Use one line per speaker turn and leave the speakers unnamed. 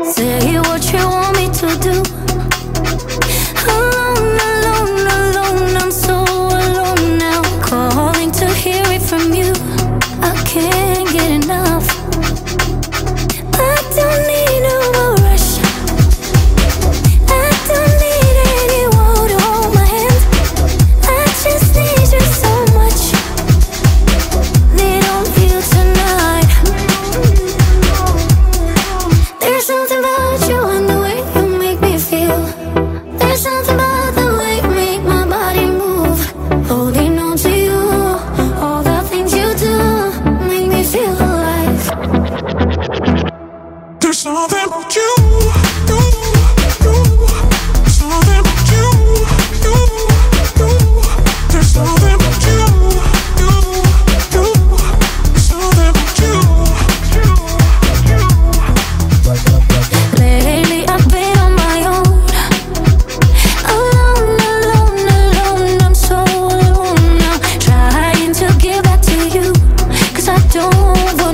Say what you want me to do. Alone, alone, alone, I'm so alone now. Calling to hear it from you. I can't get enough. I don't need no more rush. I don't need anyone to hold my hand. I just need you so much. Need on you tonight. There's something about you and the way you make me feel. There's something about the way you make my body move. Holding on to you, all the things you do make me feel alive.
There's something about you, you, you. Something about you, you, you. There's something about you, you, you. Something about you, you, you.
Lately I've been on my own. Alone, alone, alone, I'm so alone now. Trying to get back to you, 'cause I don't